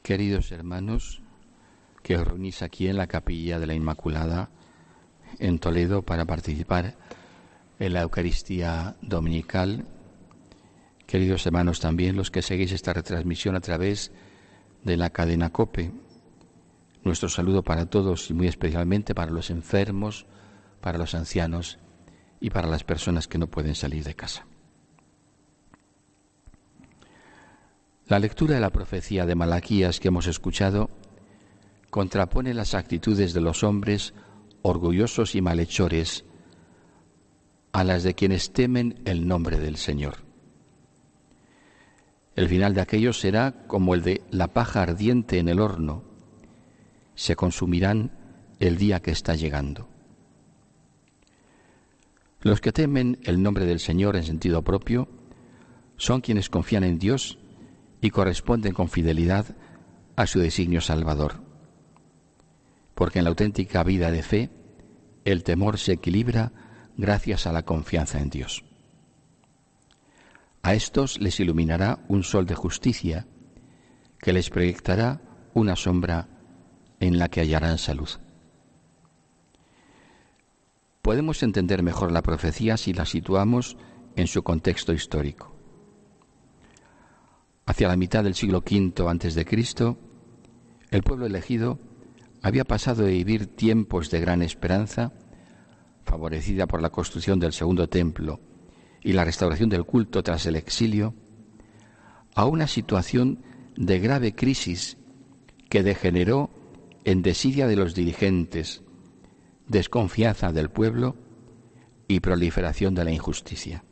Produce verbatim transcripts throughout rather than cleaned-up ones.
Queridos hermanos, que os reunís aquí en la Capilla de la Inmaculada en Toledo para participar en la Eucaristía Dominical, queridos hermanos también los que seguís esta retransmisión a través de la cadena COPE, nuestro saludo para todos y muy especialmente para los enfermos, para los ancianos y para las personas que no pueden salir de casa. La lectura de la profecía de Malaquías que hemos escuchado contrapone las actitudes de los hombres orgullosos y malhechores a las de quienes temen el nombre del Señor. El final de aquellos será como el de la paja ardiente en el horno. Se consumirán el día que está llegando. Los que temen el nombre del Señor en sentido propio son quienes confían en Dios y corresponden con fidelidad a su designio salvador. Porque en la auténtica vida de fe, el temor se equilibra gracias a la confianza en Dios. A estos les iluminará un sol de justicia que les proyectará una sombra en la que hallarán salud. Podemos entender mejor la profecía si la situamos en su contexto histórico. Hacia la mitad del siglo quinto antes de Cristo, el pueblo elegido había pasado de vivir tiempos de gran esperanza, favorecida por la construcción del segundo templo y la restauración del culto tras el exilio, a una situación de grave crisis que degeneró en desidia de los dirigentes, desconfianza del pueblo y proliferación de la injusticia.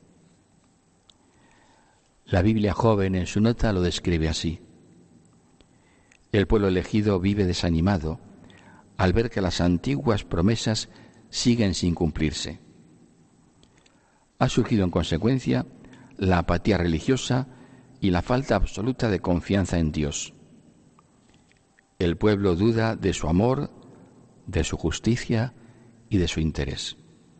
La Biblia joven en su nota lo describe así. El pueblo elegido vive desanimado al ver que las antiguas promesas siguen sin cumplirse. Ha surgido en consecuencia la apatía religiosa y la falta absoluta de confianza en Dios. El pueblo duda de su amor, de su justicia y de su interés.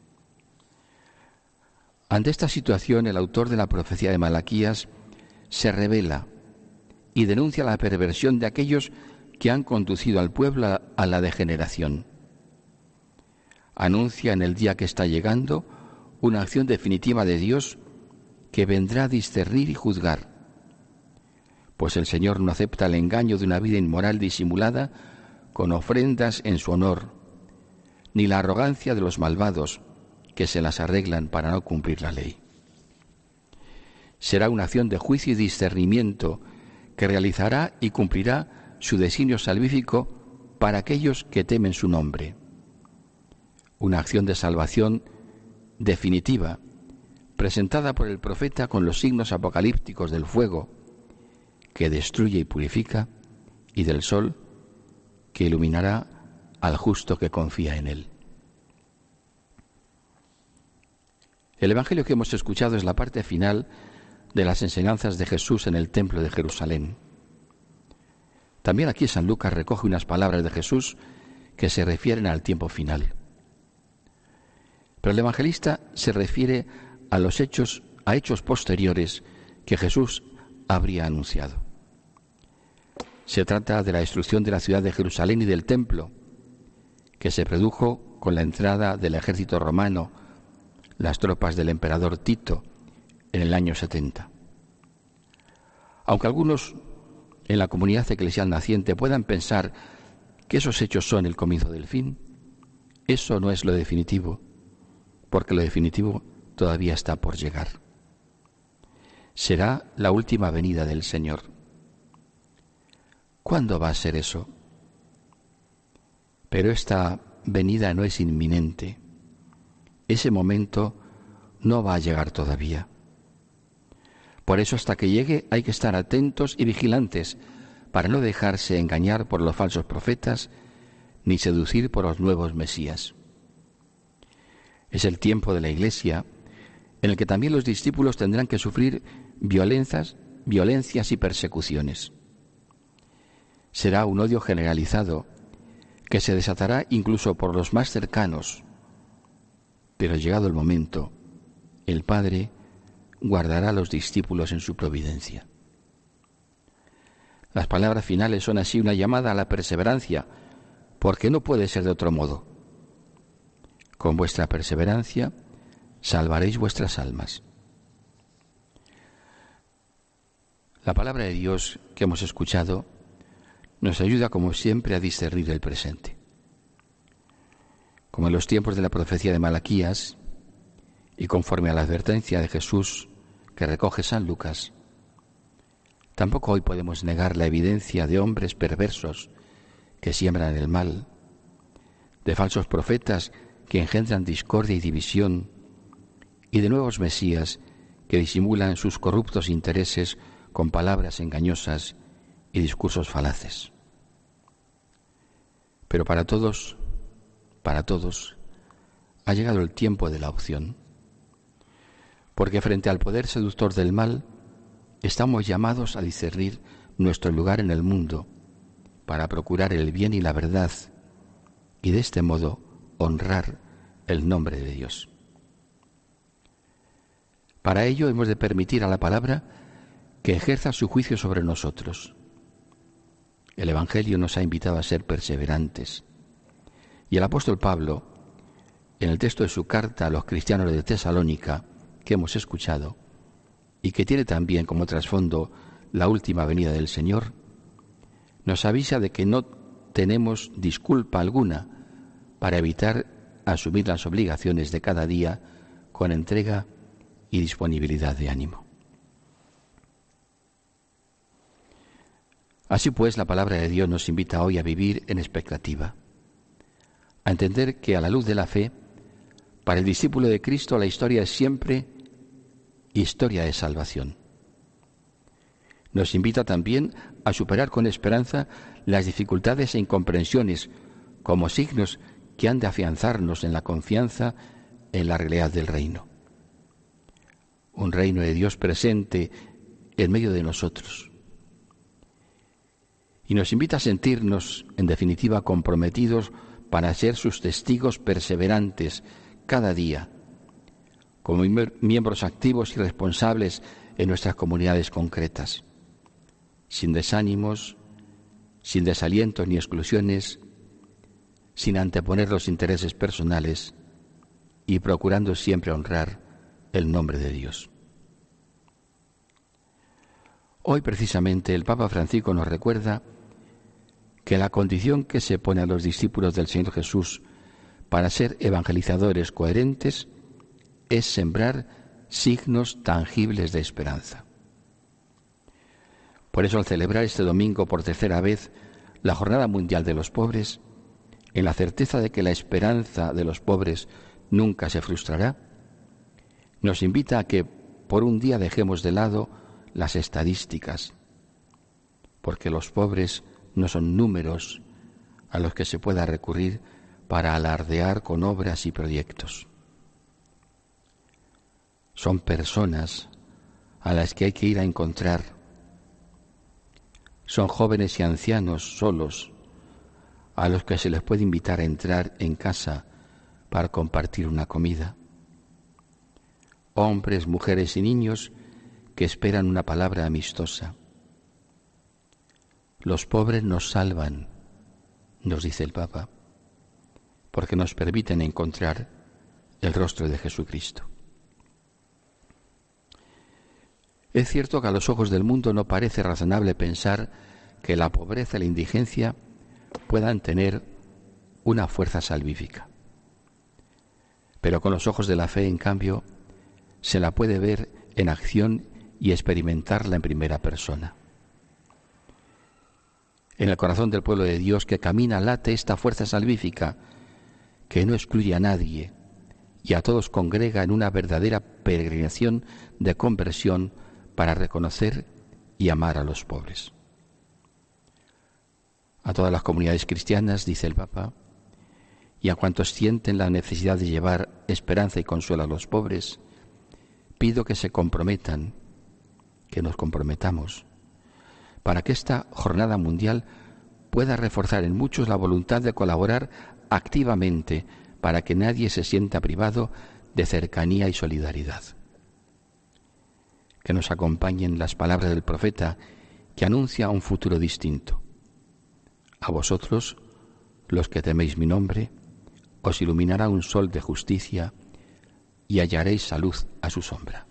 Ante esta situación, el autor de la profecía de Malaquías se revela y denuncia la perversión de aquellos que han conducido al pueblo a la degeneración. Anuncia en el día que está llegando una acción definitiva de Dios que vendrá a discernir y juzgar, pues el Señor no acepta el engaño de una vida inmoral disimulada con ofrendas en su honor, ni la arrogancia de los malvados que se las arreglan para no cumplir la ley. Será una acción de juicio y discernimiento que realizará y cumplirá su designio salvífico para aquellos que temen su nombre. Una acción de salvación definitiva, presentada por el profeta con los signos apocalípticos del fuego, que destruye y purifica, y del sol, que iluminará al justo que confía en él. El Evangelio que hemos escuchado es la parte final de las enseñanzas de Jesús en el Templo de Jerusalén. También aquí San Lucas recoge unas palabras de Jesús que se refieren al tiempo final. Pero el evangelista se refiere a los hechos, a hechos posteriores que Jesús habría anunciado. Se trata de la destrucción de la ciudad de Jerusalén y del templo, que se produjo con la entrada del ejército romano, las tropas del emperador Tito, en el año setenta. Aunque algunos en la comunidad eclesial naciente puedan pensar que esos hechos son el comienzo del fin, eso no es lo definitivo, porque lo definitivo todavía está por llegar. Será la última venida del Señor. ¿Cuándo va a ser eso? Pero esta venida no es inminente. Ese momento no va a llegar todavía. Por eso, hasta que llegue hay que estar atentos y vigilantes para no dejarse engañar por los falsos profetas ni seducir por los nuevos mesías. Es el tiempo de la Iglesia en el que también los discípulos tendrán que sufrir violencias, violencias y persecuciones. Será un odio generalizado que se desatará incluso por los más cercanos. Pero llegado el momento, el Padre guardará a los discípulos en su providencia. Las palabras finales son así una llamada a la perseverancia, porque no puede ser de otro modo. Con vuestra perseverancia salvaréis vuestras almas. La palabra de Dios que hemos escuchado nos ayuda, como siempre, a discernir el presente. Como en los tiempos de la profecía de Malaquías, y conforme a la advertencia de Jesús que recoge San Lucas, tampoco hoy podemos negar la evidencia de hombres perversos que siembran el mal, de falsos profetas que engendran discordia y división, y de nuevos mesías que disimulan sus corruptos intereses con palabras engañosas y discursos falaces. Pero para todos, para todos, ha llegado el tiempo de la opción, porque frente al poder seductor del mal, estamos llamados a discernir nuestro lugar en el mundo para procurar el bien y la verdad, y de este modo honrar el nombre de Dios. Para ello hemos de permitir a la palabra que ejerza su juicio sobre nosotros. El Evangelio nos ha invitado a ser perseverantes, y el apóstol Pablo, en el texto de su carta a los cristianos de Tesalónica, que hemos escuchado, y que tiene también como trasfondo la última venida del Señor, nos avisa de que no tenemos disculpa alguna para evitar asumir las obligaciones de cada día con entrega y disponibilidad de ánimo. Así pues, la palabra de Dios nos invita hoy a vivir en expectativa, a entender que a la luz de la fe, para el discípulo de Cristo la historia es siempre historia de salvación. Nos invita también a superar con esperanza las dificultades e incomprensiones como signos que han de afianzarnos en la confianza en la realidad del reino. Un reino de Dios presente en medio de nosotros. Y nos invita a sentirnos, en definitiva, comprometidos para ser sus testigos perseverantes cada día, como miembros activos y responsables en nuestras comunidades concretas, sin desánimos, sin desalientos ni exclusiones, sin anteponer los intereses personales y procurando siempre honrar el nombre de Dios. Hoy precisamente el Papa Francisco nos recuerda que la condición que se pone a los discípulos del Señor Jesús para ser evangelizadores coherentes es sembrar signos tangibles de esperanza. Por eso, al celebrar este domingo por tercera vez la Jornada Mundial de los Pobres, en la certeza de que la esperanza de los pobres nunca se frustrará, nos invita a que por un día dejemos de lado las estadísticas, porque los pobres no son números a los que se pueda recurrir para alardear con obras y proyectos. Son personas a las que hay que ir a encontrar. Son jóvenes y ancianos solos a los que se les puede invitar a entrar en casa para compartir una comida. Hombres, mujeres y niños que esperan una palabra amistosa. Los pobres nos salvan, nos dice el Papa, porque nos permiten encontrar el rostro de Jesucristo. Es cierto que a los ojos del mundo no parece razonable pensar que la pobreza y la indigencia puedan tener una fuerza salvífica. Pero con los ojos de la fe, en cambio, se la puede ver en acción y experimentarla en primera persona. En el corazón del pueblo de Dios que camina late esta fuerza salvífica que no excluye a nadie y a todos congrega en una verdadera peregrinación de conversión para reconocer y amar a los pobres. A todas las comunidades cristianas, dice el Papa, y a cuantos sienten la necesidad de llevar esperanza y consuelo a los pobres, pido que se comprometan, que nos comprometamos, para que esta jornada mundial pueda reforzar en muchos la voluntad de colaborar activamente para que nadie se sienta privado de cercanía y solidaridad. Que nos acompañen las palabras del profeta que anuncia un futuro distinto. A vosotros, los que teméis mi nombre, os iluminará un sol de justicia y hallaréis salud a su sombra.